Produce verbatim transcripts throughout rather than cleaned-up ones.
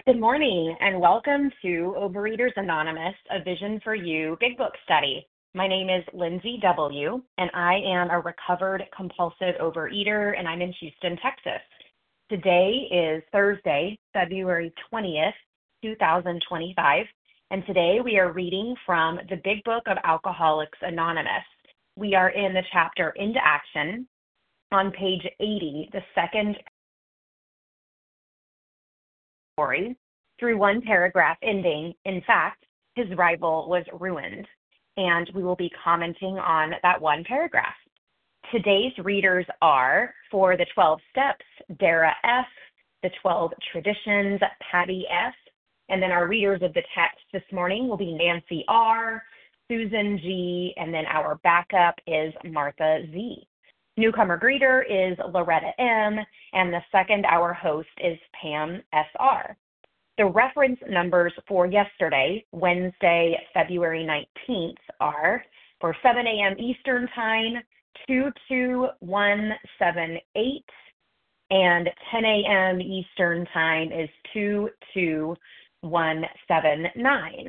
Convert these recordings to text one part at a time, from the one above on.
Good morning and welcome to Overeaters Anonymous, a Vision for You Big Book Study. My name is Lindsay W., and I am a recovered compulsive overeater, and I'm in Houston, Texas. Today is Thursday, February twentieth, two thousand twenty-five, and today we are reading from the Big Book of Alcoholics Anonymous. We are in the chapter Into Action on page eighty, the second story, through one paragraph ending, in fact, his rival was ruined. And we will be commenting on that one paragraph. Today's readers are, for the twelve steps, Dara F., the twelve traditions, Patty F., and then our readers of the text this morning will be Nancy R., Susan G., and then our backup is Martha Z. Newcomer greeter is Loretta M., and the second hour host is Pam S R. The reference numbers for yesterday, Wednesday, February nineteenth, are for seven a.m. Eastern Time, two two one seven eight, and ten a.m. Eastern Time is two two one seven nine.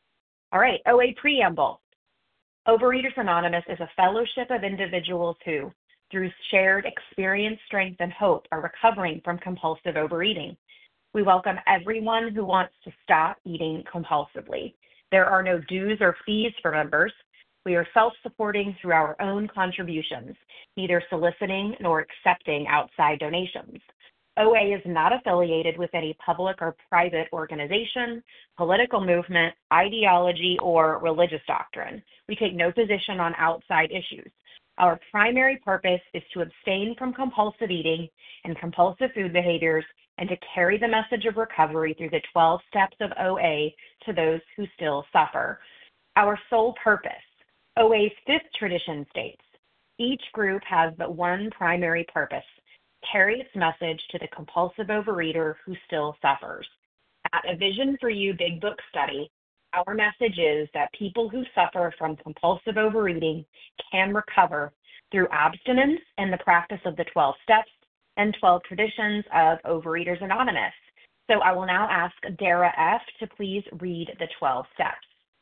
All right, O A Preamble. Overeaters Anonymous is a fellowship of individuals who, through shared experience, strength, and hope, are recovering from compulsive overeating. We welcome everyone who wants to stop eating compulsively. There are no dues or fees for members. We are self-supporting through our own contributions, neither soliciting nor accepting outside donations. O A is not affiliated with any public or private organization, political movement, ideology, or religious doctrine. We take no position on outside issues. Our primary purpose is to abstain from compulsive eating and compulsive food behaviors and to carry the message of recovery through the twelve steps of O A to those who still suffer. Our sole purpose. O A's fifth tradition states, each group has but one primary purpose, carry its message to the compulsive overeater who still suffers. At A Vision for You Big Book Study, our message is that people who suffer from compulsive overeating can recover through abstinence and the practice of the twelve steps and twelve traditions of Overeaters Anonymous. So I will now ask Dara F. to please read the twelve steps.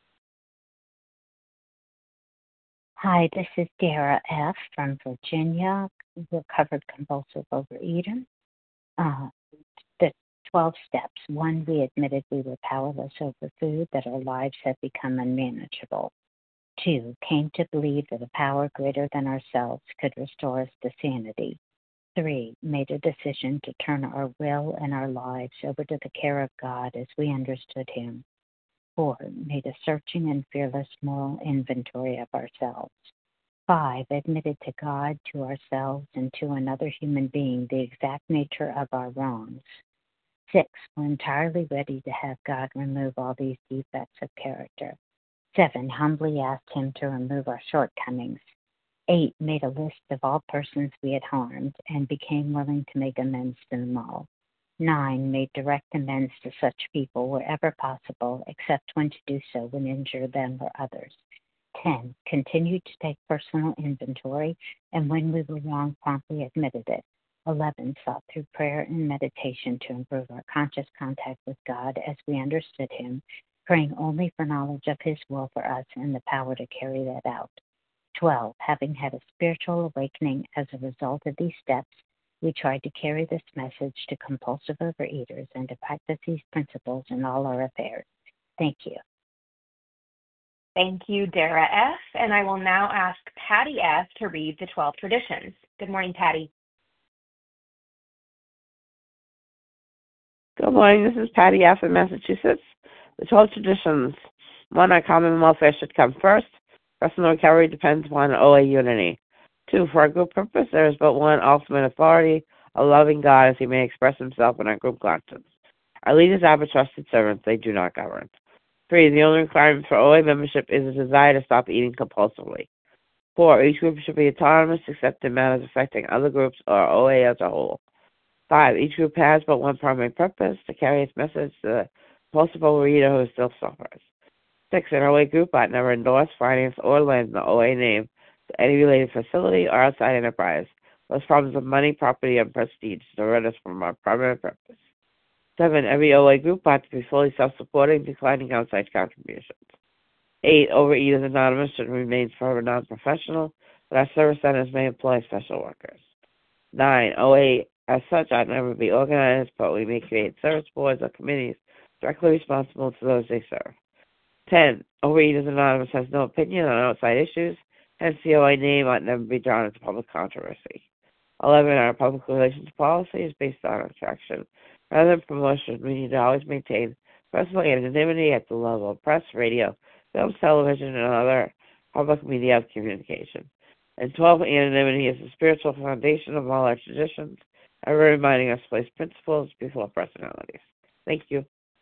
Hi, this is Dara F. from Virginia, recovered compulsive overeater. Uh, the twelve steps. One, we admitted we were powerless over food, that our lives had become unmanageable. Two, came to believe that a power greater than ourselves could restore us to sanity. Three, made a decision to turn our will and our lives over to the care of God as we understood Him. Four, made a searching and fearless moral inventory of ourselves. Five, admitted to God, to ourselves, and to another human being the exact nature of our wrongs. Six, were entirely ready to have God remove all these defects of character. Seven, humbly asked Him to remove our shortcomings. Eight, made a list of all persons we had harmed and became willing to make amends to them all. Nine, made direct amends to such people wherever possible, except when to do so would injure them or others. Ten, continued to take personal inventory, and when we were wrong, promptly admitted it. Eleven, sought through prayer and meditation to improve our conscious contact with God as we understood Him, praying only for knowledge of His will for us and the power to carry that out. Twelve, having had a spiritual awakening as a result of these steps, we tried to carry this message to compulsive overeaters and to practice these principles in all our affairs. Thank you. Thank you, Dara F., and I will now ask Patty F. to read the twelve traditions. Good morning, Patty. Good morning, this is Patty F. in Massachusetts. The twelve traditions. One, our common welfare should come first. Personal recovery depends upon O A unity. Two, for our group purpose, there is but one ultimate authority, a loving God as He may express Himself in our group conscience. Our leaders are but trusted servants, they do not govern. Three, the only requirement for O A membership is a desire to stop eating compulsively. Four, each group should be autonomous except in matters affecting other groups or O A as a whole. Five, each group has but one primary purpose, to carry its message to the compulsive overeater who still suffers. Six, an O A group ought never endorse, finance, or lend the O A name to any related facility or outside enterprise. Those problems of money, property, and prestige divert us from our primary purpose. Seven, every O A group ought to be fully self-supporting, declining outside contributions. Eight, Overeaters Anonymous should remain forever non-professional, but our service centers may employ special workers. Nine, O A as such ought never be organized, but we may create service boards or committees directly responsible to those they serve. Ten, Overeaters Anonymous has no opinion on outside issues, hence the O A name ought never be drawn into public controversy. Eleven, our public relations policy is based on attraction rather than promotion. We need to always maintain personal anonymity at the level of press, radio, film, television, and other public media of communication. And twelve, anonymity is the spiritual foundation of all our traditions, ever reminding us to place principles before personalities. Thank you.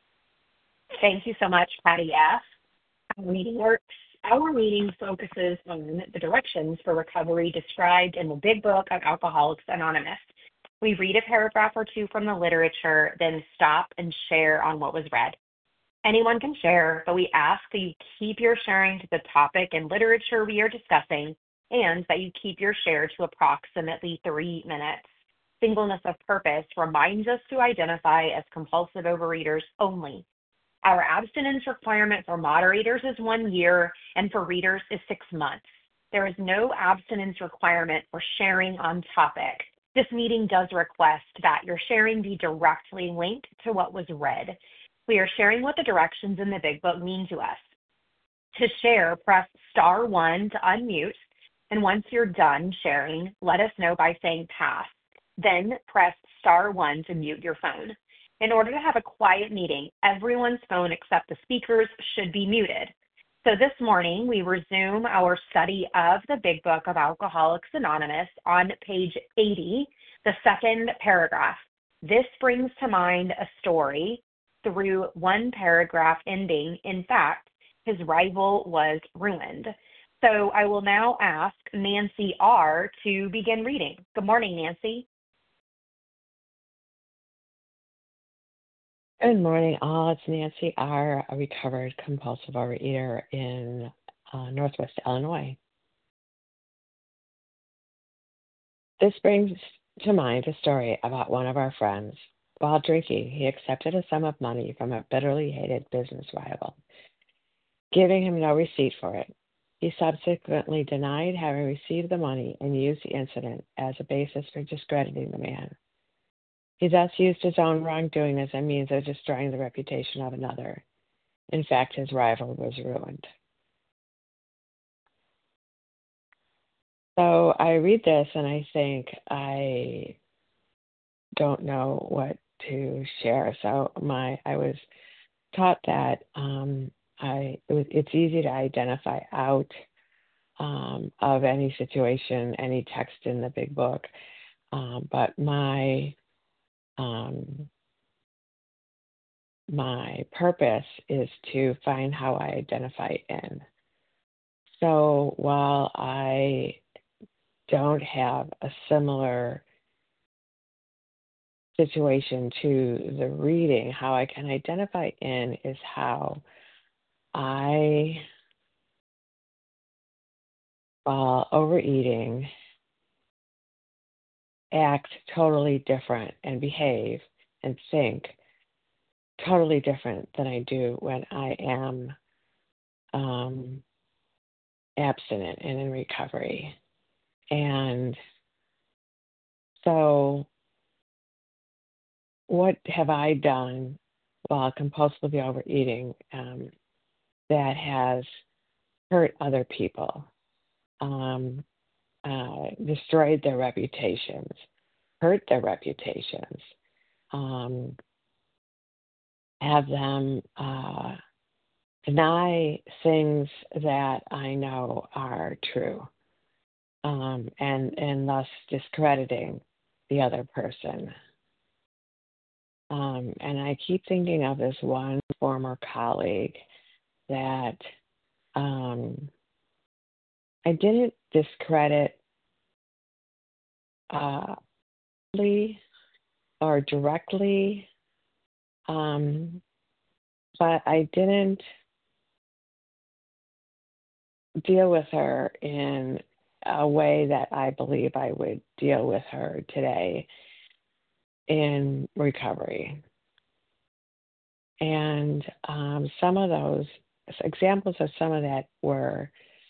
Thank you so much, Patty F. Our meeting works. Our meeting focuses on the directions for recovery described in the Big Book of Alcoholics Anonymous. We read a paragraph or two from the literature, then stop and share on what was read. Anyone can share, but we ask that you keep your sharing to the topic and literature we are discussing, and that you keep your share to approximately three minutes. Singleness of purpose reminds us to identify as compulsive overeaters only. Our abstinence requirement for moderators is one year, and for readers is six months. There is no abstinence requirement for sharing on topic. This meeting does request that your sharing be directly linked to what was read. We are sharing what the directions in the Big Book mean to us. To share, press star one to unmute, and once you're done sharing, let us know by saying pass. Then press star one to mute your phone. In order to have a quiet meeting, everyone's phone except the speakers should be muted. So this morning, we resume our study of the Big Book of Alcoholics Anonymous on page eighty, the second paragraph. This brings to mind a story through one paragraph ending, in fact, his rival was ruined. So I will now ask Nancy R. to begin reading. Good morning, Nancy. Good morning, all. It's Nancy R., a recovered compulsive overeater in uh, Northwest Illinois. This brings to mind a story about one of our friends. While drinking, he accepted a sum of money from a bitterly hated business rival, giving him no receipt for it. He subsequently denied having received the money and used the incident as a basis for discrediting the man. He thus used his own wrongdoing as a means of destroying the reputation of another. In fact, his rival was ruined. So I read this and I think I don't know what to share. So my I was taught that um, I it was, it's easy to identify out um, of any situation, any text in the Big Book, um, but my Um, my purpose is to find how I identify in. So while I don't have a similar situation to the reading, how I can identify in is how I, while overeating, act totally different and behave and think totally different than I do when I am um, abstinent and in recovery. And so what have I done while compulsively overeating um, that has hurt other people, um, uh, destroyed their reputations, hurt their reputations, um, have them uh, deny things that I know are true, um, and and thus discrediting the other person. Um, and I keep thinking of this one former colleague that um, I didn't discredit uh, or directly, um, but I didn't deal with her in a way that I believe I would deal with her today in recovery. And um, some of those examples of some of that were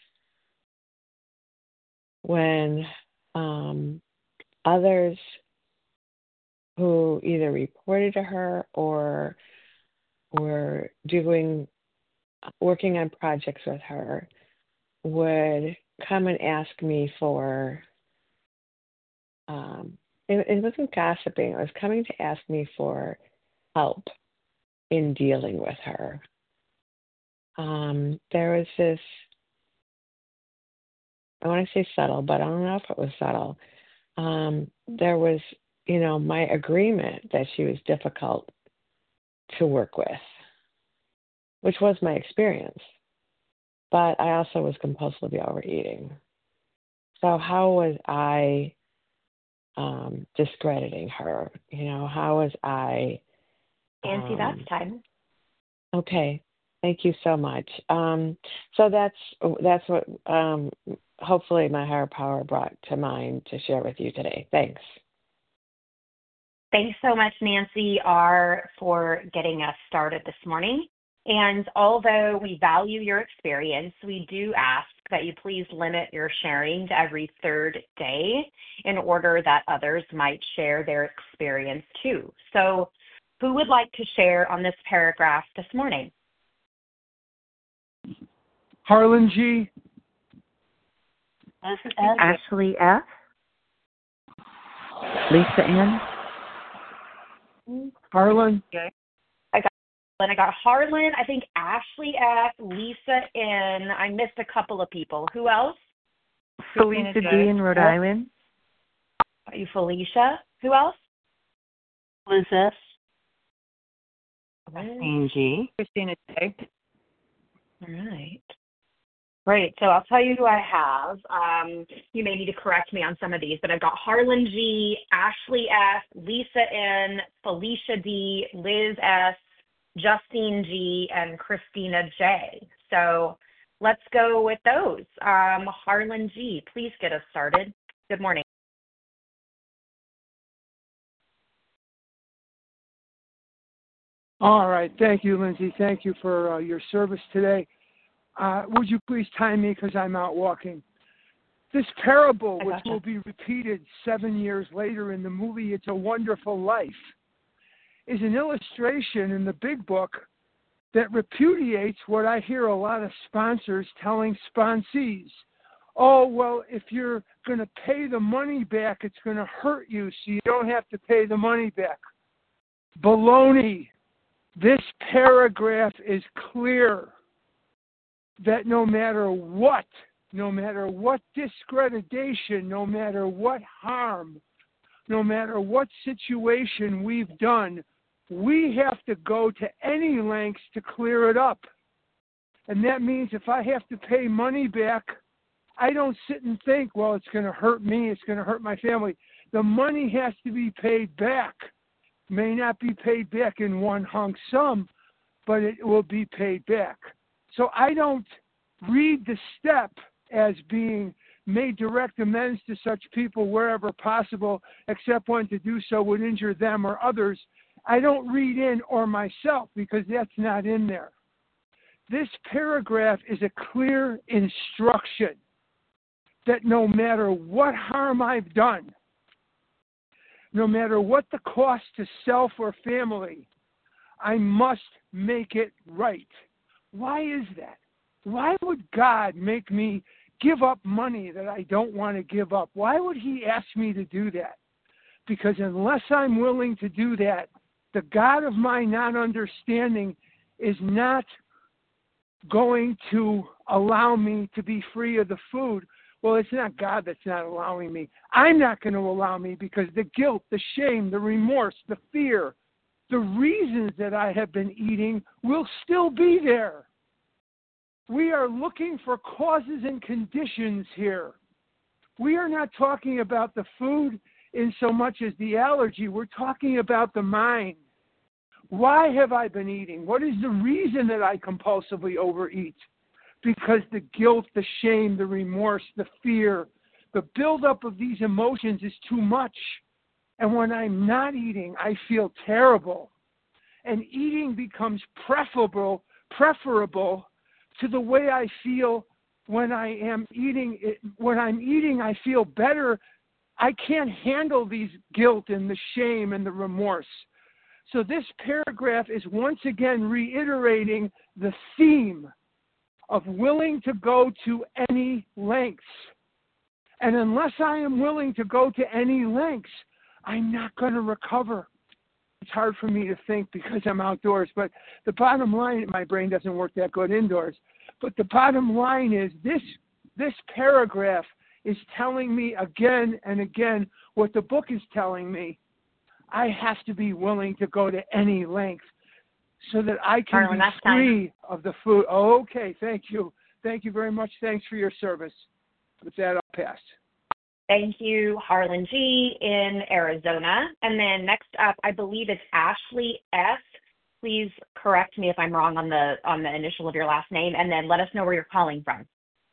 when um, others who either reported to her or were doing working on projects with her would come and ask me for um, it, it wasn't gossiping, it was coming to ask me for help in dealing with her. Um, there was this, I want to say subtle, but I don't know if it was subtle. Um, there was, you know, my agreement that she was difficult to work with, which was my experience. But I also was compulsively overeating. So how was I um, discrediting her? You know, how was I? Nancy, Um, that's time. okay, thank you so much. Um, so that's that's what um, hopefully my higher power brought to mind to share with you today. Thanks. Thanks so much, Nancy R., for getting us started this morning. And although we value your experience, we do ask that you please limit your sharing to every third day in order that others might share their experience too. So who would like to share on this paragraph this morning? Harlan G. F. Ashley F. Lisa N. Harlan. Okay. I got and I got Harlan, I think Ashley F., Lisa N. I missed a couple of people. Who else? Felicia D. in Rhode Island. Are you Felicia? Who else? Liz S. Christine G. Christina J. All right. Great. So I'll tell you who I have. Um, you may need to correct me on some of these, but I've got Harlan G., Ashley F., Lisa N., Felicia D., Liz S., Justine G., and Christina J. So let's go with those. Um, Harlan G., please get us started. Good morning. All right. Thank you, Lindsay. Thank you for uh, your service today. Uh, would you please time me because I'm out walking? This parable, which will be repeated seven years later in the movie It's a Wonderful Life, is an illustration in the big book that repudiates what I hear a lot of sponsors telling sponsees. Oh, well, if you're going to pay the money back, it's going to hurt you, so you don't have to pay the money back. Baloney. This paragraph is clear that no matter what, no matter what discreditation, no matter what harm, no matter what situation we've done, we have to go to any lengths to clear it up. And that means if I have to pay money back, I don't sit and think, well, it's going to hurt me, it's going to hurt my family. The money has to be paid back. May not be paid back in one hunk sum, but it will be paid back. So I don't read the step as being made direct amends to such people wherever possible, except when to do so would injure them or others. I don't read in or myself because that's not in there. This paragraph is a clear instruction that no matter what harm I've done, no matter what the cost to self or family, I must make it right. Why is that? Why would God make me give up money that I don't want to give up? Why would he ask me to do that? Because unless I'm willing to do that, the God of my non-understanding is not going to allow me to be free of the food. Well, it's not God that's not allowing me. I'm not going to allow me because the guilt, the shame, the remorse, the fear, the reasons that I have been eating will still be there. We are looking for causes and conditions here. We are not talking about the food in so much as the allergy. We're talking about the mind. Why have I been eating? What is the reason that I compulsively overeat? Because the guilt, the shame, the remorse, the fear, the buildup of these emotions is too much. And when I'm not eating, I feel terrible. and eating becomes preferable, preferable to the way I feel when I am eating. It, when I'm eating, I feel better. I can't handle these guilt and the shame and the remorse. So this paragraph is once again reiterating the theme of willing to go to any lengths. And unless I am willing to go to any lengths, I'm not going to recover. It's hard for me to think because I'm outdoors, but the bottom line, my brain doesn't work that good indoors, but the bottom line is this, this paragraph is telling me again and again what the book is telling me. I have to be willing to go to any length so that I can Harlan, be free time. of the food. Oh, okay, thank you. Thank you very much. Thanks for your service. With that, I'll pass. Thank you, Harlan G. in Arizona. And then next up, I believe it's Ashley S. Please correct me if I'm wrong on the on the initial of your last name, and then let us know where you're calling from.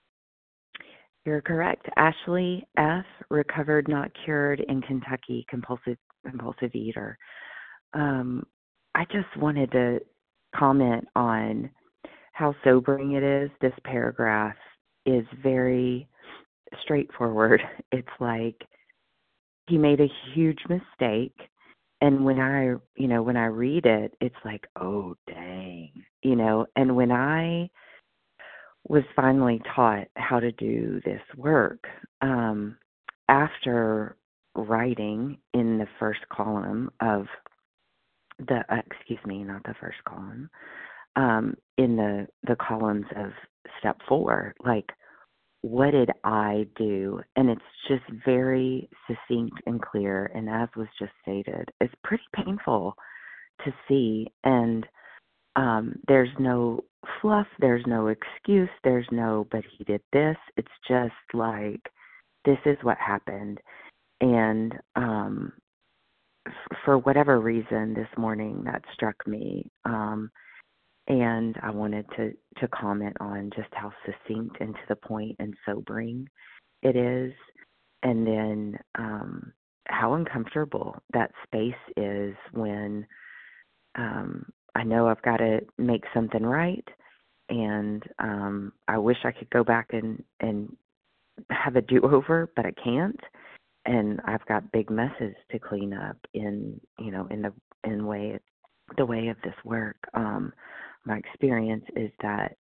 You're correct. Ashley F., recovered, not cured in Kentucky, compulsive compulsive eater. Um, I just wanted to comment on how sobering it is. This paragraph is very straightforward. It's like he made a huge mistake, and when I, you know, when I read it, it's like, oh, dang, you know, and when I was finally taught how to do this work, um, after writing in the first column of the, uh, excuse me, not the first column, um, in the, the columns of step four, like, what did I do? And it's just very succinct and clear. And as was just stated, it's pretty painful to see. And um, there's no fluff, there's no excuse, there's no, but he did this. It's just like, this is what happened. And um, f- for whatever reason this morning that struck me. Um, and I wanted to, to comment on just how succinct and to the point and sobering it is. And then um, how uncomfortable that space is when um, I know I've got to make something right. And um, I wish I could go back and, and have a do-over, but I can't. And I've got big messes to clean up in, you know, in the in way the way of this work. Um, my experience is that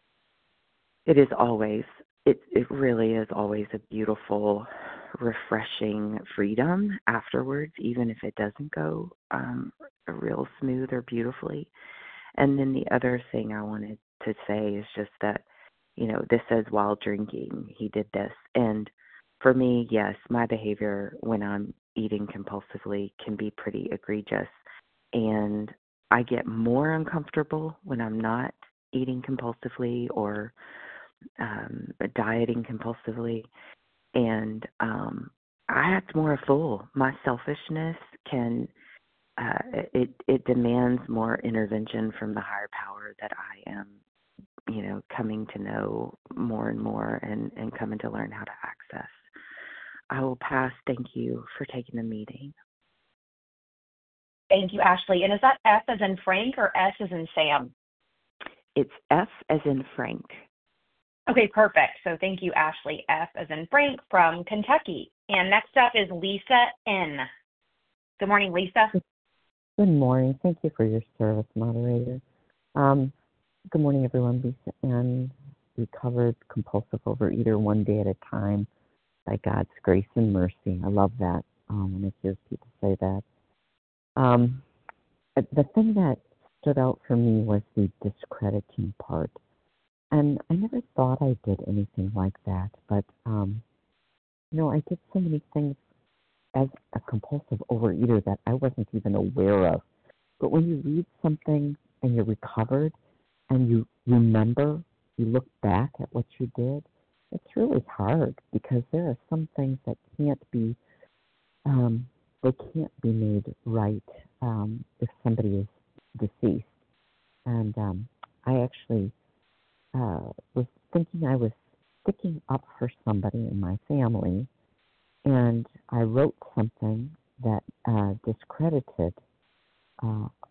it is always, it it really is always a beautiful, refreshing freedom afterwards, even if it doesn't go um, real smooth or beautifully. And then the other thing I wanted to say is just that, you know, this says while drinking, he did this. And for me, yes, my behavior when I'm eating compulsively can be pretty egregious. And I get more uncomfortable when I'm not eating compulsively or um, dieting compulsively. And um, I act more a fool. My selfishness can, uh, it, it demands more intervention from the higher power that I am, you know, coming to know more and more and, and coming to learn how to access. I will pass. Thank you for taking the meeting. Thank you, Ashley. And is that F as in Frank or S as in Sam? It's F as in Frank. Okay, perfect. So thank you, Ashley. F as in Frank from Kentucky. And next up is Lisa N. Good morning, Lisa. Good morning. Thank you for your service, moderator. Um, good morning, everyone. Lisa N. Recovered compulsive overeater, one day at a time by God's grace and mercy. I love that um, when I hear people say that. Um, the thing that stood out for me was the discrediting part. And I never thought I did anything like that, but, um, you know, I did so many things as a compulsive overeater that I wasn't even aware of. But when you read something and you're recovered and you remember, you look back at what you did, it's really hard because there are some things that can't be, um, they can't be made right um, if somebody is deceased. And um, I actually uh, was thinking I was sticking up for somebody in my family, and I wrote something that uh, discredited uh,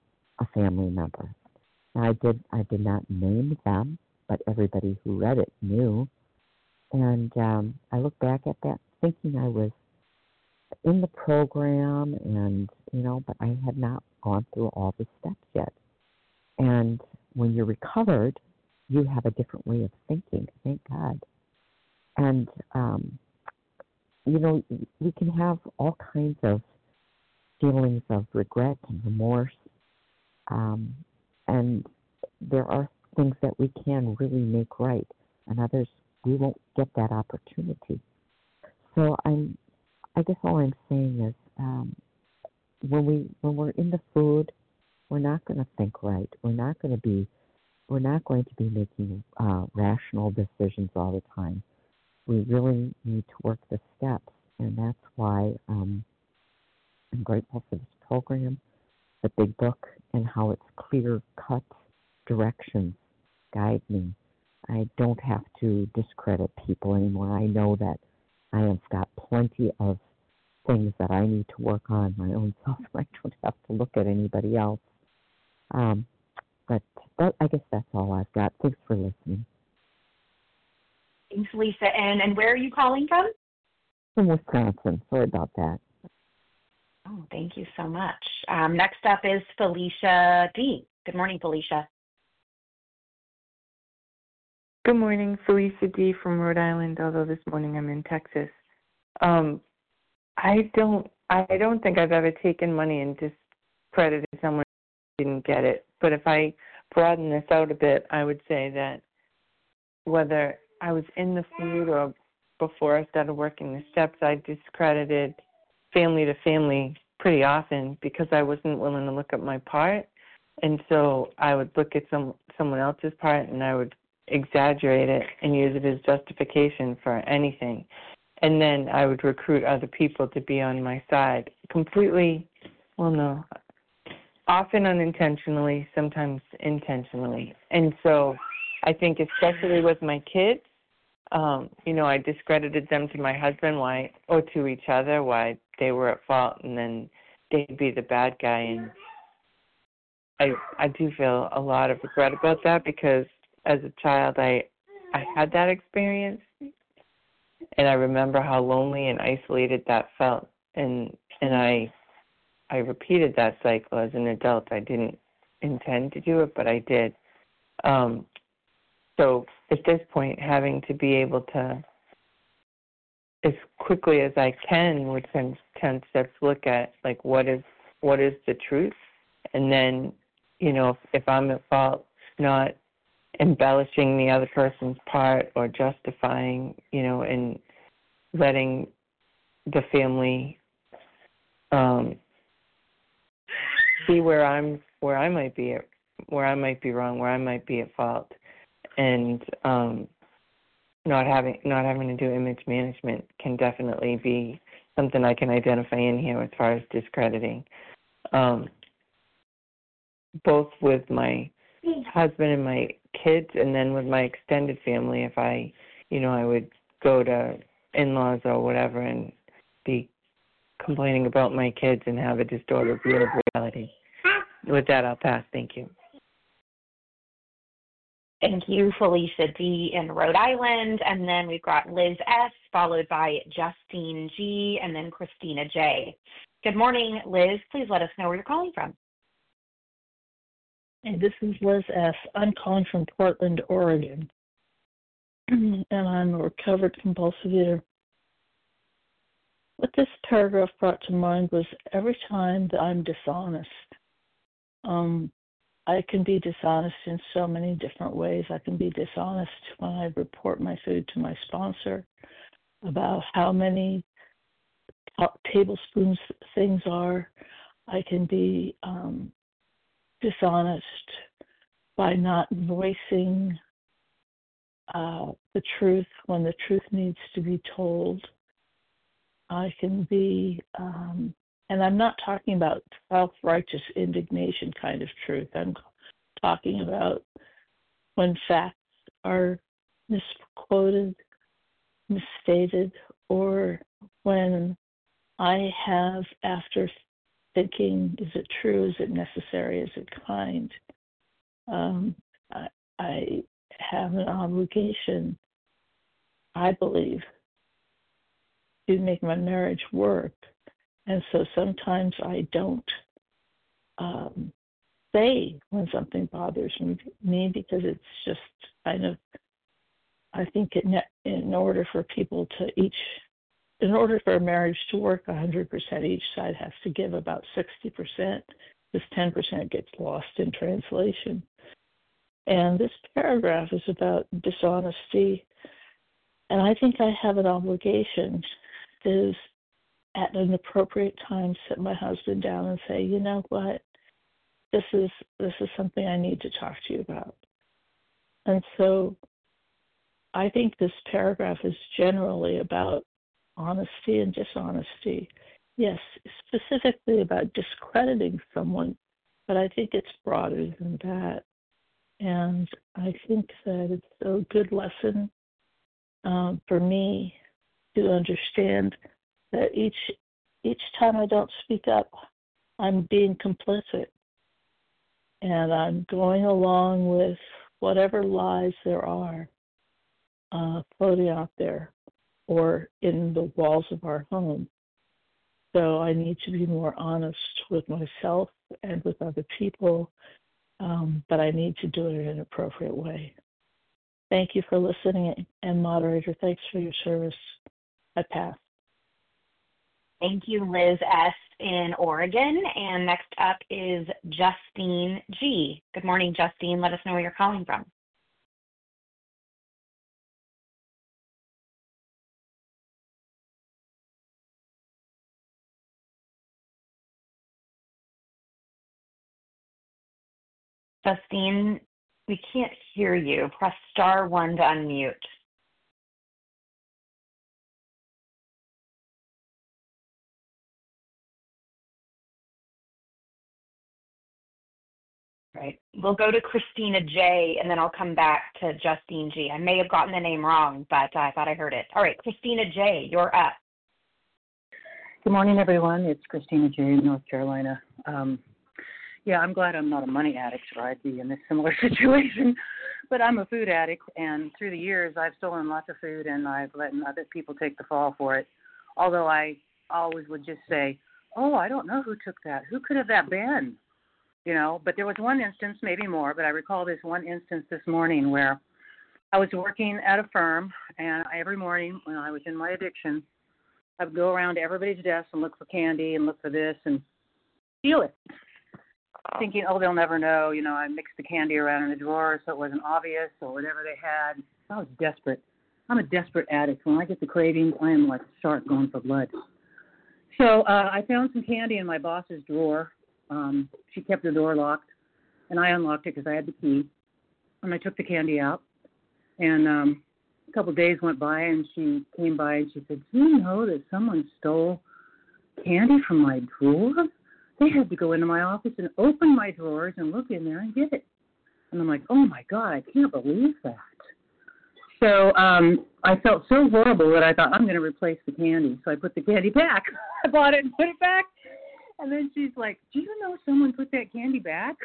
a family member. Now, I did I did not name them, but everybody who read it knew. And um, I look back at that thinking I was in the program, and you know, but I had not gone through all the steps yet. And when you're recovered, you have a different way of thinking. Thank God. And um, you know, we can have all kinds of feelings of regret and remorse, um, and there are things that we can really make right, and others we won't get that opportunity. So I'm, I guess all I'm saying is, um, when we when we're in the food, we're not going to think right. We're not going to be, we're not going to be making uh, rational decisions all the time. We really need to work the steps, and that's why um, I'm grateful for this program, the big book, and how it's clear-cut directions guide me. I don't have to discredit people anymore. I know that I have got plenty of things that I need to work on my own self. I don't have to look at anybody else. Um, but that, I guess that's all I've got. Thanks for listening. Thanks, Lisa. And, and where are you calling from? From Wisconsin. Sorry about that. Oh, thank you so much. Um, next up is Felicia D. Good morning, Felicia. Good morning, Felicia D. from Rhode Island, although this morning I'm in Texas. Um, I don't I don't think I've ever taken money and discredited someone who didn't get it. But if I broaden this out a bit, I would say that whether I was in the food or before I started working the steps, I discredited family to family pretty often because I wasn't willing to look at my part. And so I would look at some someone else's part and I would exaggerate it and use it as justification for anything. And then I would recruit other people to be on my side completely, well, no, often unintentionally, sometimes intentionally. And so I think especially with my kids, um, you know, I discredited them to my husband why, or to each other, why they were at fault, and then they'd be the bad guy. And I I do feel a lot of regret about that because as a child, I I had that experience, and I remember how lonely and isolated that felt, and and I I repeated that cycle as an adult. I didn't intend to do it, but I did. Um, so at this point, having to be able to, as quickly as I can, with ten, ten steps, look at like what is what is the truth, and then you know if, if I'm at fault, not embellishing the other person's part or justifying, you know, and letting the family um, see where I'm where I might be at, where I might be wrong, where I might be at fault, and um, not having not having to do image management can definitely be something I can identify in here as far as discrediting, um, both with my husband and my kids, and then with my extended family. If I, you know, I would go to in-laws or whatever and be complaining about my kids and have a distorted view of reality. With that, I'll pass. Thank you. Thank you, Felicia D. in Rhode Island. And then we've got Liz S., followed by Justine G., and then Christina J. Good morning, Liz. Please let us know where you're calling from. Hey, this is Liz S. I'm calling from Portland, Oregon, and I'm a recovered compulsive eater. What this paragraph brought to mind was every time that I'm dishonest, um, I can be dishonest in so many different ways. I can be dishonest when I report my food to my sponsor about how many tablespoons things are. I can be um, dishonest by not voicing uh, the truth when the truth needs to be told. I can be, um, and I'm not talking about self-righteous indignation kind of truth. I'm talking about when facts are misquoted, misstated, or when I have, after thinking, is it true? Is it necessary? Is it kind? Um, I, I have an obligation, I believe, to make my marriage work. And so sometimes I don't um, say when something bothers me because it's just kind of, I think it, in order for people to each, in order for a marriage to work one hundred percent, each side has to give about sixty percent. This ten percent gets lost in translation. And this paragraph is about dishonesty. And I think I have an obligation to, at an appropriate time, sit my husband down and say, you know what, this is this is something I need to talk to you about. And so I think this paragraph is generally about honesty and dishonesty. Yes, specifically about discrediting someone, but I think it's broader than that. And I think that it's a good lesson um, for me to understand that each each time I don't speak up, I'm being complicit. And I'm going along with whatever lies there are uh, floating out there or in the walls of our home. So I need to be more honest with myself and with other people, um, but I need to do it in an appropriate way. Thank you for listening, and moderator, thanks for your service. I pass. Thank you, Liz S. in Oregon. And next up is Justine G. Good morning, Justine. Let us know where you're calling from. Justine, we can't hear you. Press star one to unmute. Right. We'll go to Christina J, and then I'll come back to Justine G. I may have gotten the name wrong, but I thought I heard it. All right, Christina J, you're up. Good morning, everyone. It's Christina J in North Carolina. Um, yeah, I'm glad I'm not a money addict, or I'd be in this similar situation. But I'm a food addict, and through the years, I've stolen lots of food, and I've let other people take the fall for it. Although I always would just say, oh, I don't know who took that. Who could have that been? You know, but there was one instance, maybe more, but I recall this one instance this morning where I was working at a firm, and every morning when I was in my addiction, I would go around to everybody's desk and look for candy and look for this and steal it, thinking, oh, they'll never know. You know, I mixed the candy around in the drawer so it wasn't obvious or whatever they had. I was desperate. I'm a desperate addict. When I get the cravings, I am like a shark going for blood. So uh, I found some candy in my boss's drawer. Um, she kept the door locked, and I unlocked it because I had the key. And I took the candy out, and um, a couple of days went by, and she came by, and she said, do you know that someone stole candy from my drawer? They had to go into my office and open my drawers and look in there and get it. And I'm like, oh, my God, I can't believe that. So um, I felt so horrible that I thought, I'm going to replace the candy. So I put the candy back. I bought it and put it back. And then she's like, do you know someone put that candy back?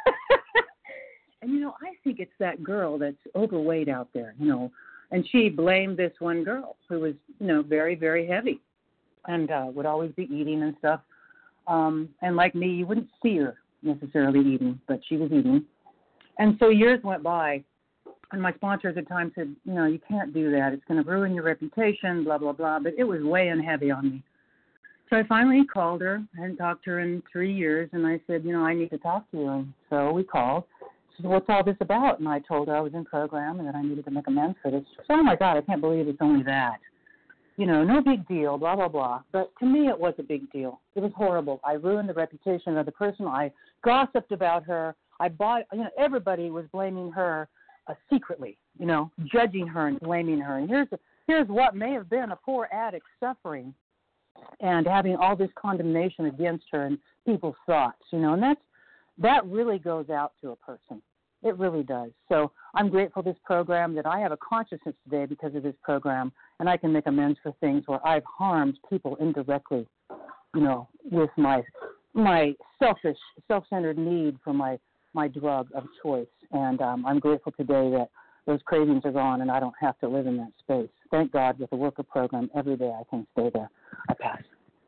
And, you know, I think it's that girl that's overweight out there, you know. And she blamed this one girl who was, you know, very, very heavy and uh, would always be eating and stuff. Um, and like me, you wouldn't see her necessarily eating, but she was eating. And so years went by, and my sponsor at the time said, you know, you can't do that. It's going to ruin your reputation, blah, blah, blah. But it was weighing heavy on me. So I finally called her. I hadn't talked to her in three years, and I said, you know, I need to talk to you. And so we called. She said, what's all this about? And I told her I was in program and that I needed to make amends for this. She said, oh, my God, I can't believe it's only that. You know, no big deal, blah, blah, blah. But to me, it was a big deal. It was horrible. I ruined the reputation of the person. I gossiped about her. I bought, you know, everybody was blaming her uh, secretly, you know, judging her and blaming her. And here's, here's what may have been a poor addict suffering and having all this condemnation against her and people's thoughts, you know, and that's, that really goes out to a person. It really does. So I'm grateful for this program, that I have a consciousness today because of this program, and I can make amends for things where I've harmed people indirectly, you know, with my my selfish, self-centered need for my my drug of choice. And um, I'm grateful today that those cravings are gone and I don't have to live in that space. Thank God with the worker program, every day I can stay there. I pass.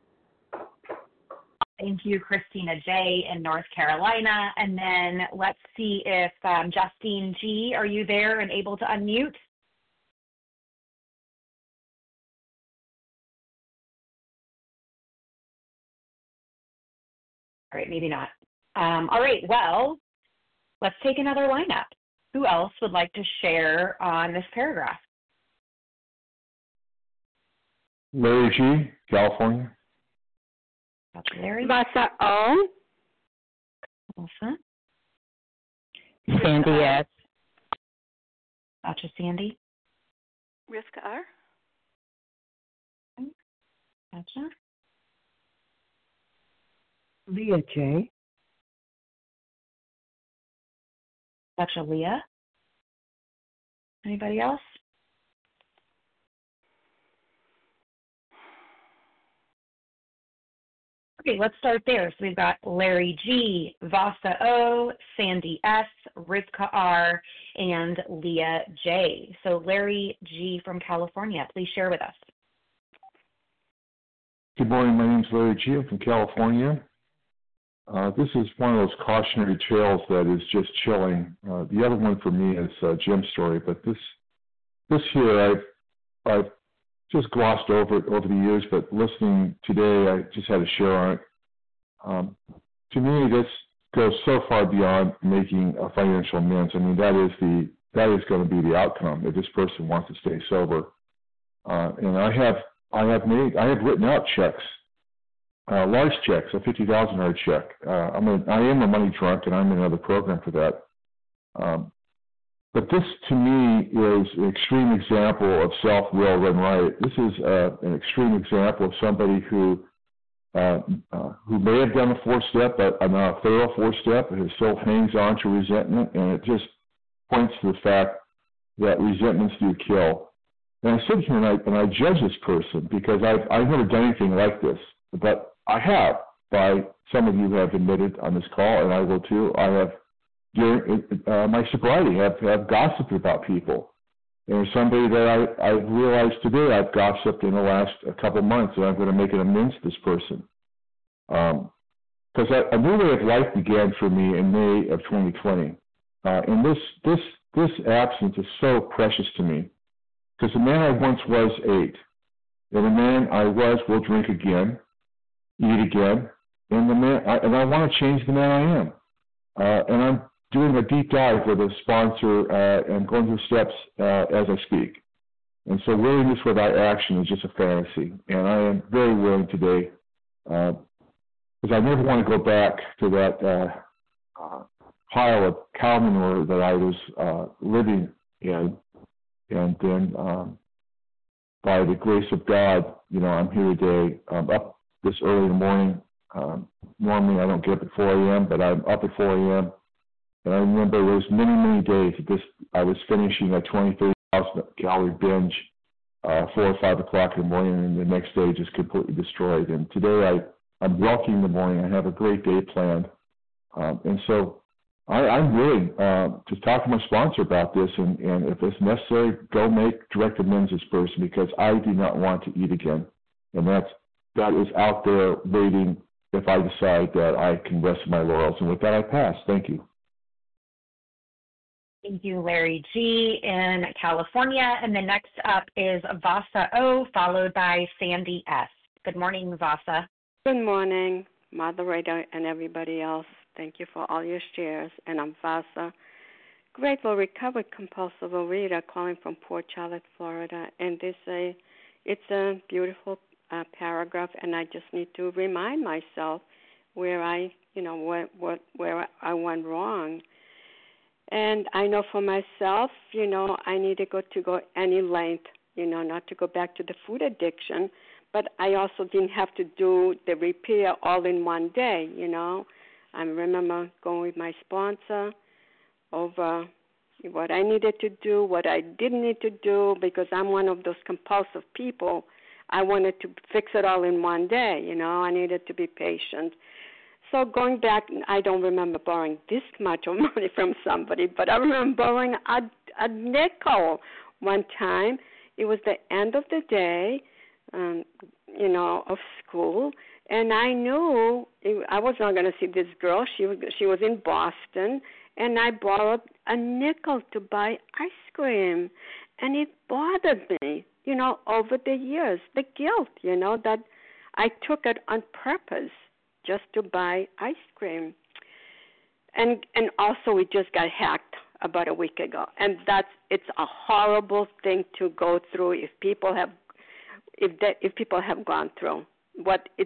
Thank you, Christina J. in North Carolina. And then let's see if um, Justine G., are you there and able to unmute? All right, maybe not. Um, all right, well, let's take another lineup. Who else would like to share on this paragraph? Larry G., California. Doctor Larry. Vasa O. Awesome. Sandy S. Gotcha, Sandy. Rivka R. Gotcha. Leah J. Gotcha, Leah. Anybody else? Okay, let's start there. So we've got Larry G, Vasa O, Sandy S, Rivka R, and Leah J. So Larry G from California, please share with us. Good morning. My name is Larry G. I'm from California. Uh, this is one of those cautionary tales that is just chilling. Uh, the other one for me is uh, Jim's story, but this this here I've I've just glossed over it over the years, but listening today, I just had to share on it. Um, to me, this goes so far beyond making a financial amends. I mean, that is the that is going to be the outcome if this person wants to stay sober. Uh, and I have I have made I have written out checks, uh, large checks, a fifty thousand dollar check. Uh, I'm a, I am a money drunk, and I'm in another program for that. Um, But this, to me, is an extreme example of self-will run riot. This is uh, an extreme example of somebody who uh, uh, who may have done a four-step, but not a thorough four-step, who still hangs on to resentment, and it just points to the fact that resentments do kill. And I sit here and I, and I judge this person because I've, I've never done anything like this, but I have, by some of you who have admitted on this call, and I will too. I have during uh, my sobriety have, have gossiped about people. There's somebody that I, I realized today I've gossiped in the last a couple months, and I'm going to make an amends to this person. Because um, a new way of life began for me in May of twenty twenty. Uh, and this, this, this absence is so precious to me. Because the man I once was ate, and the man I was will drink again, eat again, and the man, I, and I want to change the man I am. Uh, and I'm doing a deep dive with a sponsor uh, and going through steps uh, as I speak. And so willingness without action is just a fantasy. And I am very willing today because uh, I never want to go back to that uh, uh, pile of cow manure that I was uh, living in. And then um, by the grace of God, you know, I'm here today. I'm up this early in the morning. Um, normally I don't get up at four a.m., but I'm up at four a.m. And I remember there was many, many days that this I was finishing a twenty, thirty thousand calorie binge, uh, four or five o'clock in the morning, and the next day just completely destroyed. And today I, I'm welcoming the morning. I have a great day planned. Um, and so I, I'm willing uh, to talk to my sponsor about this, and, and if it's necessary, go make direct amends to this person because I do not want to eat again. And that's, that is out there waiting if I decide that I can rest my laurels. And with that, I pass. Thank you. Thank you, Larry G. in California. And the next up is Vasa O, followed by Sandy S. Good morning, Vasa. Good morning, moderator and everybody else. Thank you for all your shares. And I'm Vasa, grateful, recovered compulsive overeater calling from Port Charlotte, Florida. And this a, it's a beautiful uh, paragraph, and I just need to remind myself where I, you know, what, what, where I went wrong. And I know for myself, you know, I need to go to go any length, you know, not to go back to the food addiction, but I also didn't have to do the repair all in one day, you know. I remember going with my sponsor over what I needed to do, what I didn't need to do, because I'm one of those compulsive people. I wanted to fix it all in one day, you know. I needed to be patient. So going back, I don't remember borrowing this much of money from somebody, but I remember borrowing a, a nickel one time. It was the end of the day, um, you know, of school, and I knew it, I was not going to see this girl. She was, she was in Boston, and I borrowed a nickel to buy ice cream, and it bothered me, you know, over the years, the guilt, you know, that I took it on purpose just to buy ice cream. And and also we just got hacked about a week ago. And that's it's a horrible thing to go through if people have if they, if people have gone through what it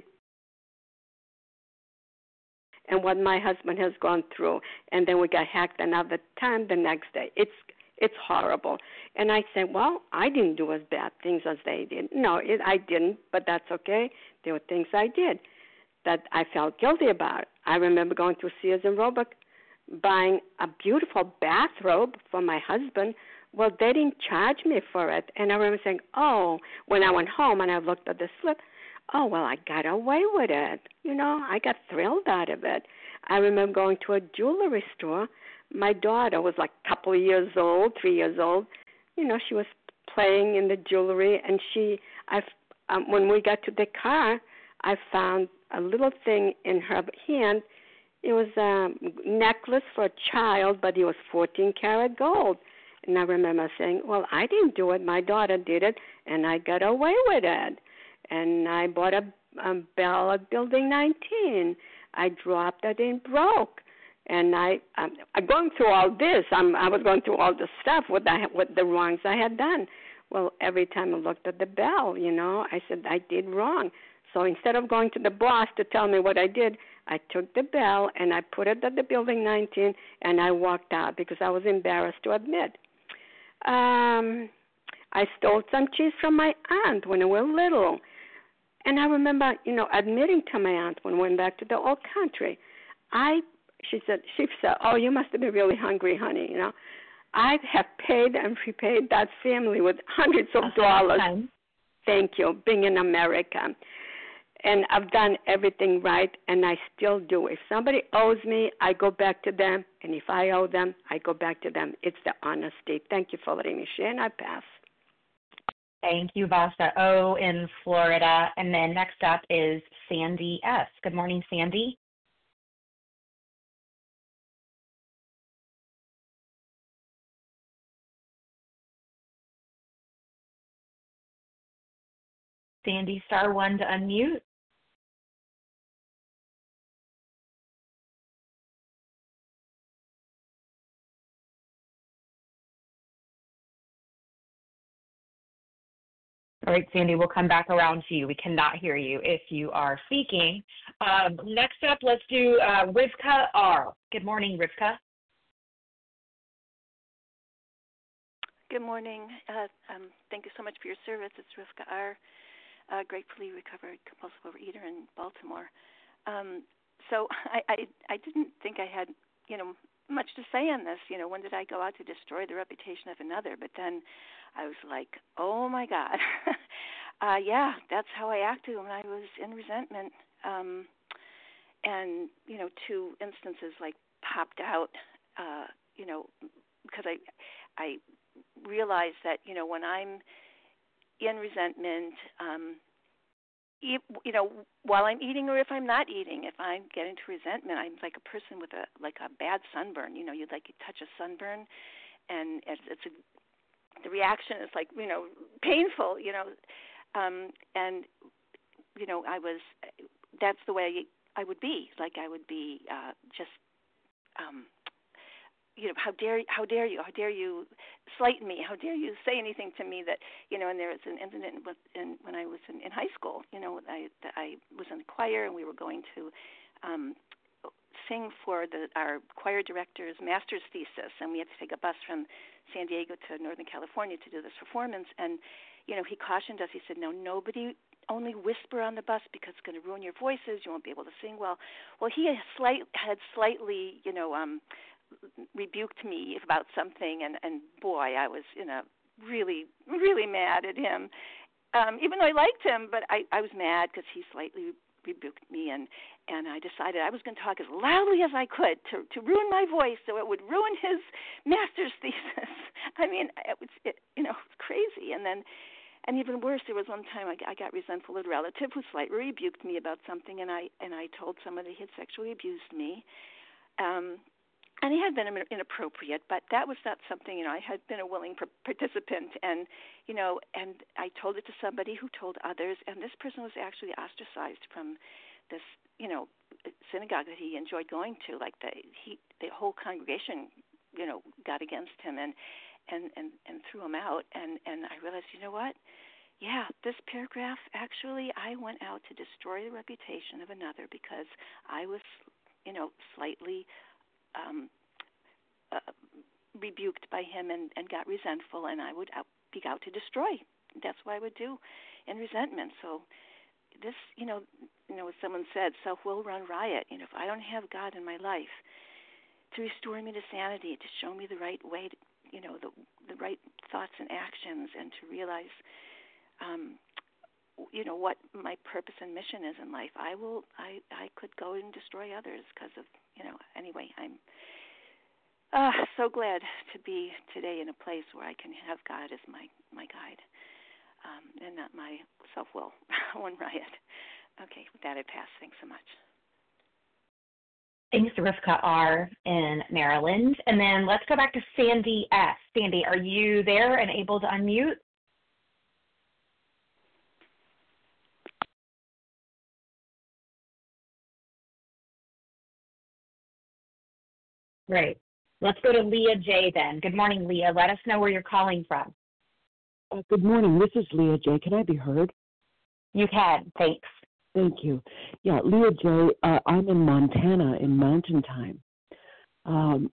and what my husband has gone through, and then we got hacked another time the next day. It's it's horrible. And I said, well, I didn't do as bad things as they did. No, it, I didn't, but that's okay. There were things I did that I felt guilty about. I remember going to Sears and Roebuck, buying a beautiful bathrobe for my husband. Well, they didn't charge me for it. And I remember saying, oh, when I went home and I looked at the slip, oh, well, I got away with it. You know, I got thrilled out of it. I remember going to a jewelry store. My daughter was like a couple of years old, three years old. You know, she was playing in the jewelry, and she, I, um, when we got to the car, I found a little thing in her hand. It was a necklace for a child, but it was fourteen karat gold. And I remember saying, well, I didn't do it. My daughter did it, and I got away with it. And I bought a, a bell at Building nineteen. I dropped it and broke. And I, I'm, I'm going through all this. I'm, I was going through all the stuff with the, with the wrongs I had done. Well, every time I looked at the bell, you know, I said I did wrong. So instead of going to the boss to tell me what I did, I took the bell and I put it at the Building nineteen, and I walked out because I was embarrassed to admit. Um, I stole some cheese from my aunt when I was little. And I remember, you know, admitting to my aunt when we went back to the old country. I, she said, she said, oh, you must have been really hungry, honey, you know. I have paid and repaid that family with hundreds of That's dollars. awesome. Thank you, being in America. And I've done everything right, and I still do. If somebody owes me, I go back to them. And if I owe them, I go back to them. It's the honesty. Thank you for letting me share, and I pass. Thank you, Vasa O in Florida. And then next up is Sandy S. Good morning, Sandy. Sandy, star one to unmute. All right, Sandy, we'll come back around to you. We cannot hear you if you are speaking. Um, next up, let's do uh, Rivka R. Good morning, Rivka. Good morning. Uh, um, thank you so much for your service. It's Rivka R., uh, gratefully recovered compulsive overeater in Baltimore. Um, so I, I, I didn't think I had, you know, much to say on this. You know, when did I go out to destroy the reputation of another? But then I was like, oh my God, uh, yeah, that's how I acted when I was in resentment. Um, and you know, two instances like popped out. Uh, you know, because I, I realized that you know when I'm in resentment, um, you know, while I'm eating or if I'm not eating, if I get into resentment, I'm like a person with a like a bad sunburn. You know, you'd like you touch a sunburn, and it's, it's a the reaction is like, you know, painful, you know, um, and, you know, I was, that's the way I would be. Like I would be uh, just, um, you know, how dare, how dare you, how dare you slight me, how dare you say anything to me that, you know, and there was an incident with, in, when I was in, in high school, you know, I, I was in the choir and we were going to um, sing for the, our choir director's master's thesis, and we had to take a bus from San Diego to Northern California to do this performance. And, you know, he cautioned us. He said, no, nobody, only whisper on the bus because it's going to ruin your voices. You won't be able to sing well. Well, he had, slight, had slightly, you know, um, rebuked me about something, and, and boy, I was, you know, really, really mad at him. Um, even though I liked him, but I, I was mad because he slightly rebuked me, and and I decided I was going to talk as loudly as I could to to ruin my voice, so it would ruin his master's thesis. I mean, it was it, you know crazy. And then, and even worse, there was one time I, I got resentful of a relative who slightly rebuked me about something, and I and I told somebody he had sexually abused me. Um, And he had been inappropriate, but that was not something, you know, I had been a willing participant, and, you know, and I told it to somebody who told others, and this person was actually ostracized from this, you know, synagogue that he enjoyed going to. Like the he, the whole congregation, you know, got against him and and and, and threw him out, and and I realized, you know what? Yeah, this paragraph, actually, I went out to destroy the reputation of another because I was, you know, slightly Um, uh, rebuked by him and, and got resentful, and I would out, be out to destroy. That's what I would do in resentment. So this, you know, you know, as someone said, self will run riot. You know, if I don't have God in my life to restore me to sanity, to show me the right way, to, you know, the the right thoughts and actions, and to realize, um, you know, what my purpose and mission is in life, I will, I, I could go and destroy others because of, you know, anyway, I'm uh, so glad to be today in a place where I can have God as my, my guide, um, and not my self-will one riot. Okay, with that I pass. Thanks so much. Thanks, Rivka R. in Maryland. And then let's go back to Sandy S. Sandy, are you there and able to unmute? Great. Let's go to Leah J. then. Good morning, Leah. Let us know where you're calling from. Uh, good morning. This is Leah J. Can I be heard? You can. Thanks. Thank you. Yeah, Leah J. Uh, I'm in Montana in Mountain Time. Um,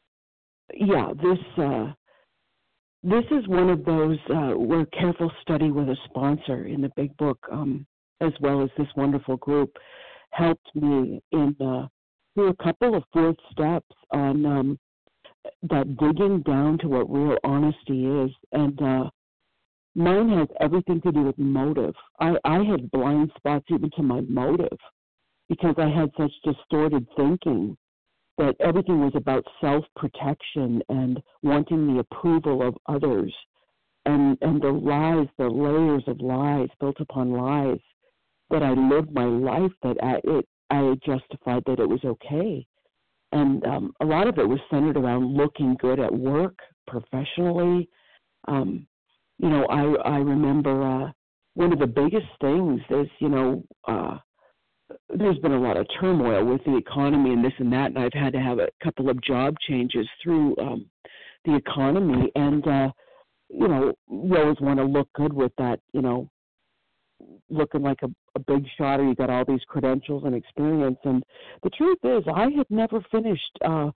yeah, this uh, this is one of those uh, where careful study with a sponsor in the big book, um, as well as this wonderful group, helped me in uh, through a couple of fourth steps on um, that digging down to what real honesty is. And uh, mine has everything to do with motive. I, I had blind spots even to my motive because I had such distorted thinking that everything was about self-protection and wanting the approval of others. And, and the lies, the layers of lies built upon lies, that I lived my life that I, it, I justified that it was okay. And um, a lot of it was centered around looking good at work, professionally. Um, you know, I, I remember uh, one of the biggest things is, you know, uh, there's been a lot of turmoil with the economy and this and that, and I've had to have a couple of job changes through um, the economy. And, uh, you know, you always want to look good with that, you know, looking like a, a big shot, or you got all these credentials and experience. And the truth is, I had never finished uh,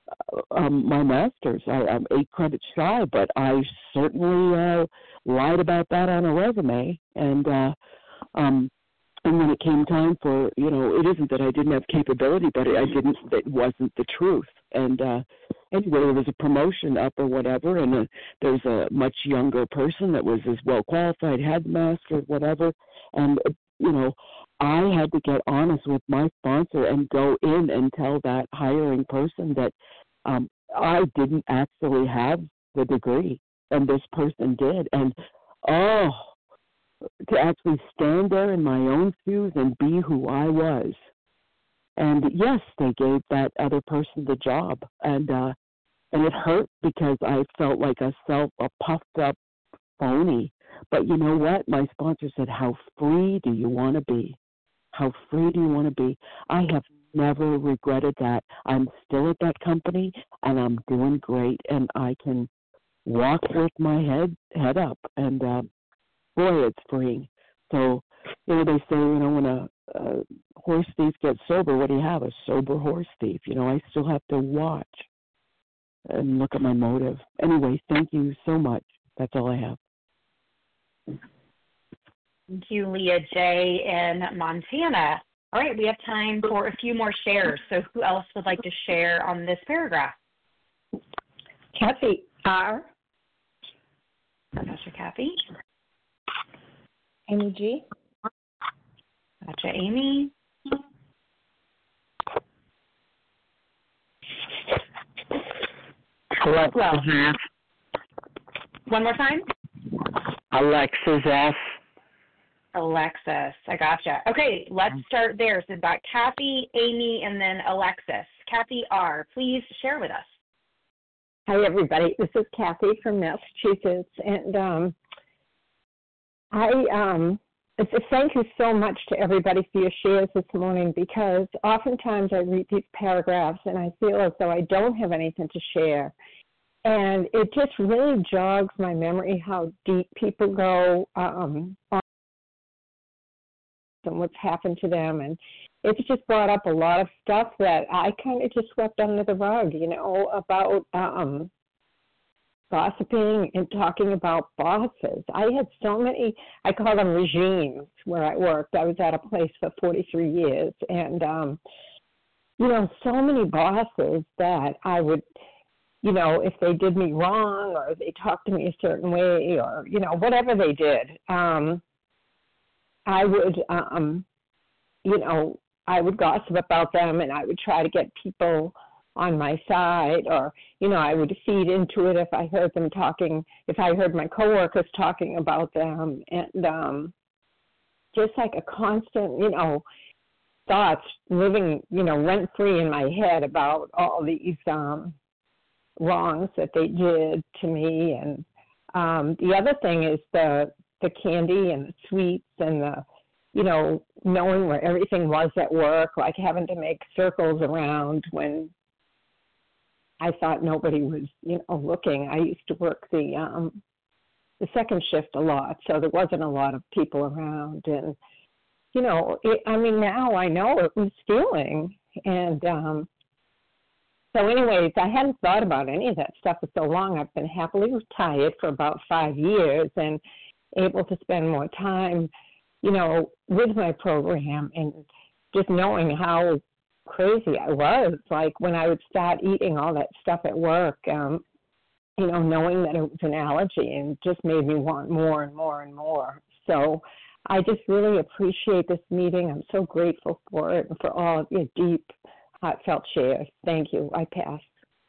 um, my master's. I, I'm eight credits shy, but I certainly uh, lied about that on a resume. And uh, um, and when it came time for, you know, it isn't that I didn't have capability, but I didn't. It wasn't the truth. And uh, anyway, there was a promotion up or whatever, and uh, there was a much younger person that was as well qualified, had the master's, whatever. And, uh, you know, I had to get honest with my sponsor and go in and tell that hiring person that um, I didn't actually have the degree, and this person did. And, oh, to actually stand there in my own shoes and be who I was. And yes, they gave that other person the job, and uh, and it hurt because I felt like a self, a puffed up phony. But you know what? My sponsor said, "How free do you want to be? How free do you want to be?" I have never regretted that. I'm still at that company, and I'm doing great, and I can walk with my head head up, and uh, boy, it's freeing. So, you know, they say, you know, when a, a horse thief gets sober, what do you have? A sober horse thief. You know, I still have to watch and look at my motive. Anyway, thank you so much. That's all I have. Thank you, Leah J. in Montana. All right, we have time for a few more shares. So who else would like to share on this paragraph? Kathy R. Professor Kathy. Amy G. Gotcha, Amy. Alexis Well, F. One more time. Alexis F. Alexis, I gotcha. Okay, let's start there. So we've got Kathy, Amy, and then Alexis. Kathy R., please share with us. Hi, everybody. This is Kathy from Massachusetts, and um, I um, thank you so much to everybody for your shares this morning, because oftentimes I read these paragraphs and I feel as though I don't have anything to share. And it just really jogs my memory how deep people go um, on and what's happened to them. And it's just brought up a lot of stuff that I kind of just swept under the rug, you know, about um, gossiping and talking about bosses. I had so many, I call them regimes where I worked. I was at a place for forty-three years. And, um, you know, so many bosses that I would, you know, if they did me wrong or they talked to me a certain way or, you know, whatever they did, um, I would, um, you know, I would gossip about them and I would try to get people on my side, or, you know, I would feed into it if I heard them talking, if I heard my coworkers talking about them, and um, just like a constant, you know, thoughts living, you know, rent-free in my head about all these um, wrongs that they did to me. And um, the other thing is the the candy and the sweets and the, you know, knowing where everything was at work, like having to make circles around when I thought nobody was, you know, looking. I used to work the um, the second shift a lot, so there wasn't a lot of people around. And, you know, it, I mean, now I know it was stealing. And um, so anyways, I hadn't thought about any of that stuff for so long. I've been happily retired for about five years and able to spend more time, you know, with my program and just knowing how crazy I was. Like when I would start eating all that stuff at work, um, you know, knowing that it was an allergy and just made me want more and more and more. So I just really appreciate this meeting. I'm so grateful for it and for all of your deep, heartfelt shares. Thank you. I pass.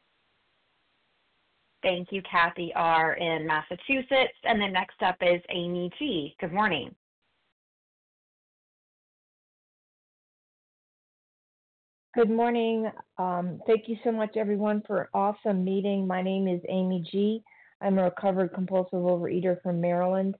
Thank you, Kathy R. in Massachusetts. And then next up is Amy G. Good morning. Good morning. Um, thank you so much, everyone, for an awesome meeting. My name is Amy G. I'm a recovered compulsive overeater from Maryland.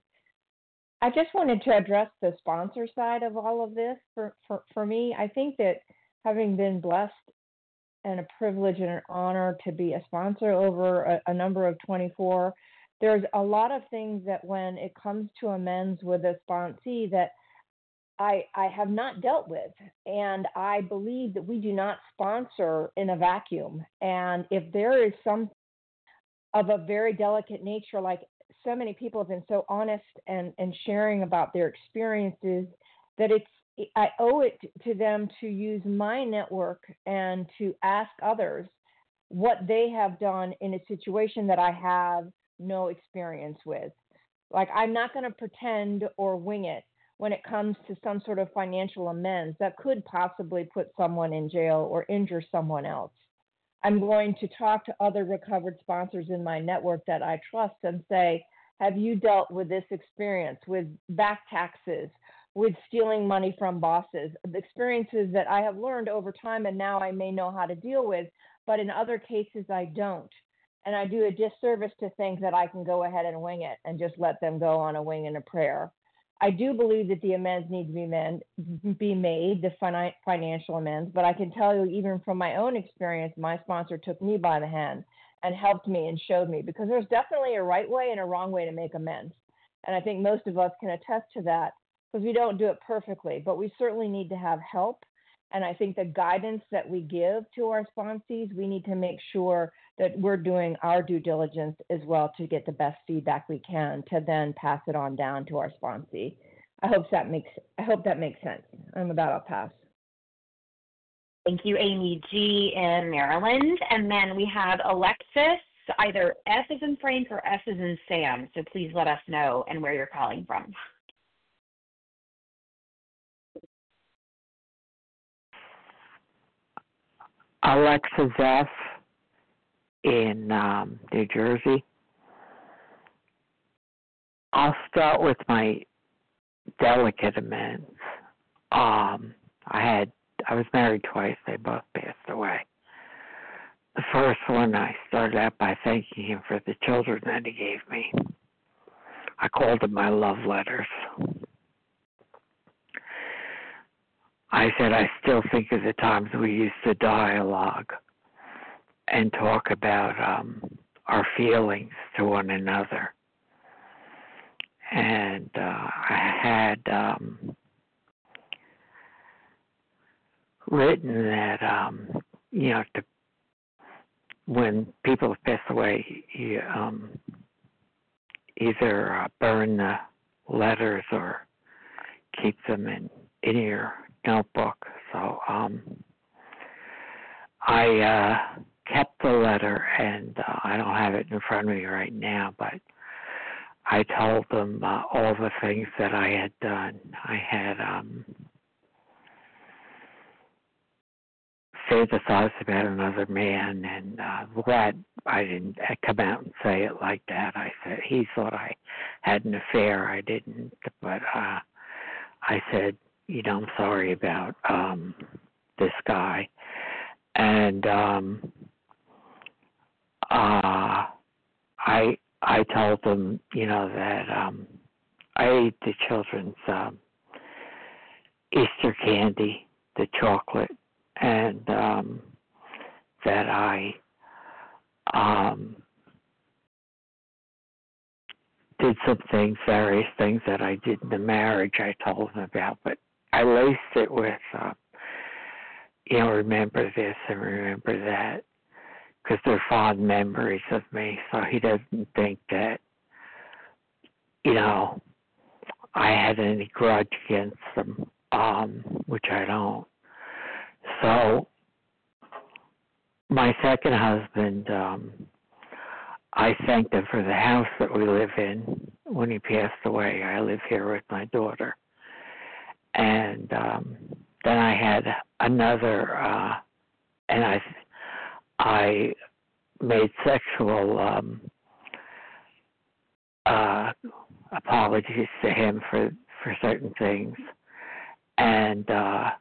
I just wanted to address the sponsor side of all of this. For, for, for me, I think that having been blessed and a privilege and an honor to be a sponsor over a, a number of twenty-four, there's a lot of things that when it comes to amends with a sponsee that I, I have not dealt with. And I believe that we do not sponsor in a vacuum. And if there is some of a very delicate nature, like so many people have been so honest and, and sharing about their experiences, that it's, I owe it to them to use my network and to ask others what they have done in a situation that I have no experience with. Like, I'm not going to pretend or wing it when it comes to some sort of financial amends that could possibly put someone in jail or injure someone else. I'm going to talk to other recovered sponsors in my network that I trust and say, have you dealt with this experience, with back taxes, with stealing money from bosses, the experiences that I have learned over time and now I may know how to deal with, but in other cases I don't. And I do a disservice to think that I can go ahead and wing it and just let them go on a wing and a prayer. I do believe that the amends need to be, mend, be made, the fin- financial amends, but I can tell you even from my own experience, my sponsor took me by the hand and helped me and showed me, because there's definitely a right way and a wrong way to make amends. And I think most of us can attest to that, because we don't do it perfectly, but we certainly need to have help. And I think the guidance that we give to our sponsees, we need to make sure that we're doing our due diligence as well to get the best feedback we can to then pass it on down to our sponsee. I hope that makes I hope that makes sense. And with that, I'll pass. Thank you, Amy G. in Maryland. And then we have Alexis, either F as in Frank or S as in Sam. So please let us know and where you're calling from. Alexis F. in um, New Jersey. I'll start with my delicate amends. Um, I had I was married twice. They both passed away. The first one, I started out by thanking him for the children that he gave me. I called them my love letters. I said I still think of the times we used to dialogue and talk about um, our feelings to one another. And uh, I had um, written that, um, you know, to, when people have passed away, you um, either uh, burn the letters or keep them in, in your notebook. So um, I uh, kept the letter, and uh, I don't have it in front of me right now, but I told them uh, all the things that I had done. I had um, fantasized about another man, and uh, glad I didn't come out and say it like that. I said he thought I had an affair. I didn't, but uh, I said, you know, I'm sorry about um, this guy, and um, uh, I. I told them, you know, that um, I ate the children's um, Easter candy, the chocolate, and um, that I um, did some things, various things that I did in the marriage I told them about, but I laced it with, uh, you know, remember this and remember that, because they're fond memories of me, so he doesn't think that, you know, I had any grudge against them, um, which I don't. So my second husband, um, I thanked him for the house that we live in when he passed away. I live here with my daughter. And um, then I had another, uh, and I I made sexual um, uh, apologies to him for, for certain things. And uh,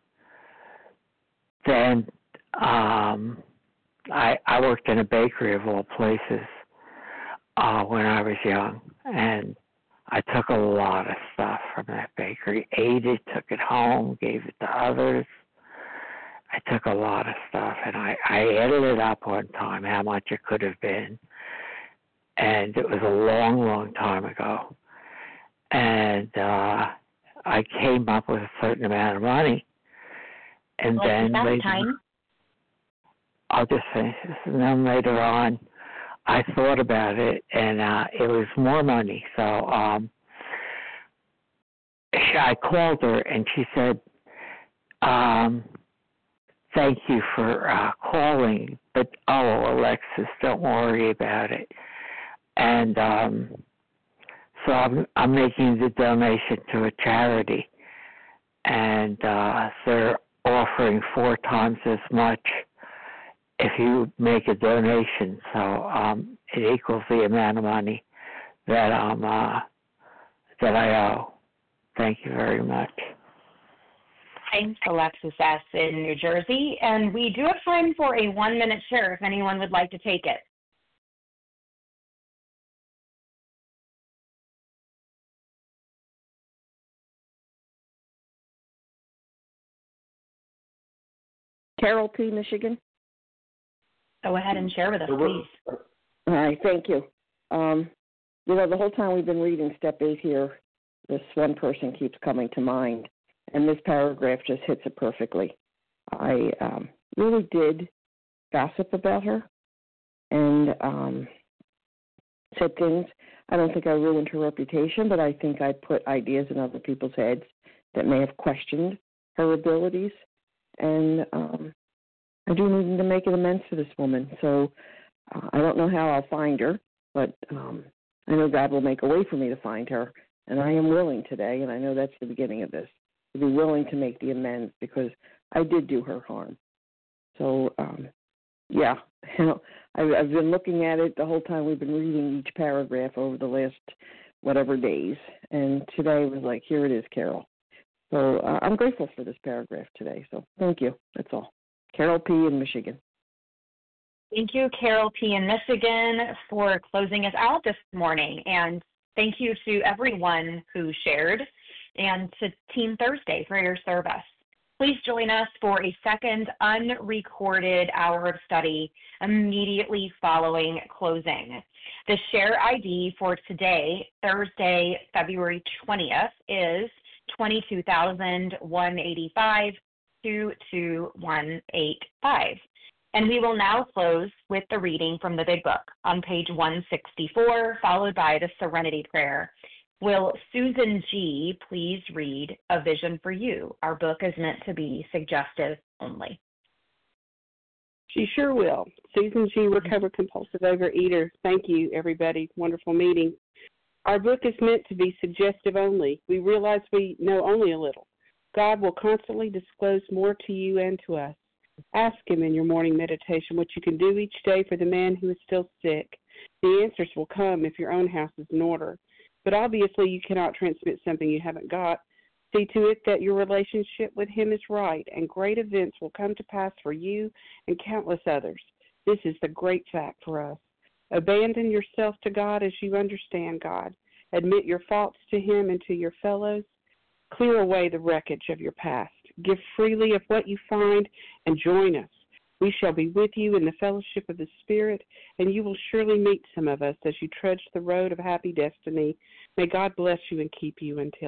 then um, I, I worked in a bakery of all places uh, when I was young. And I took a lot of stuff from that bakery, ate it, took it home, gave it to others. I took a lot of stuff, and I, I added it up one time, how much it could have been. And it was a long, long time ago. And uh, I came up with a certain amount of money. And well, then later, time? I'll just finish this. And then later on, I thought about it, and uh, it was more money. So um, I called her, and she said, um, thank you for uh, calling, but, oh, Alexis, don't worry about it. And um, so I'm, I'm making the donation to a charity, and uh, they're offering four times as much if you make a donation. So um, it equals the amount of money that, um, uh, that I owe. Thank you very much. Thanks, Alexis S. in New Jersey. And we do have time for a one-minute share if anyone would like to take it. Carol P., Michigan. Go ahead and share with us, please. All right, thank you. Um, you know, the whole time we've been reading step eight here, this one person keeps coming to mind. And this paragraph just hits it perfectly. I um, really did gossip about her and um, said things. I don't think I ruined her reputation, but I think I put ideas in other people's heads that may have questioned her abilities. And um, I do need to make an amends to this woman. So uh, I don't know how I'll find her, but um, I know God will make a way for me to find her. And I am willing today, and I know that's the beginning of this, to be willing to make the amends because I did do her harm. So, um, yeah, you know, I've, I've been looking at it the whole time we've been reading each paragraph over the last whatever days, and today was like, here it is, Carol. So uh, I'm grateful for this paragraph today. So thank you. That's all. Carol P. in Michigan. Thank you, Carol P. in Michigan, for closing us out this morning. And thank you to everyone who shared, and to Team Thursday for your service. Please join us for a second unrecorded hour of study immediately following closing. The share I D for today, Thursday, February twentieth, is twenty-two thousand one hundred eighty-five, two two one eight five. And we will now close with the reading from the Big Book on page one sixty-four, followed by the Serenity Prayer. Will Susan G. please read A Vision for You? Our book is meant to be suggestive only. She sure will. Susan G., Recovered Compulsive Overeater. Thank you, everybody. Wonderful meeting. Our book is meant to be suggestive only. We realize we know only a little. God will constantly disclose more to you and to us. Ask him in your morning meditation what you can do each day for the man who is still sick. The answers will come if your own house is in order. But obviously you cannot transmit something you haven't got. See to it that your relationship with him is right, and great events will come to pass for you and countless others. This is the great fact for us. Abandon yourself to God as you understand God. Admit your faults to him and to your fellows. Clear away the wreckage of your past. Give freely of what you find and join us. We shall be with you in the fellowship of the Spirit, and you will surely meet some of us as you trudge the road of happy destiny. May God bless you and keep you until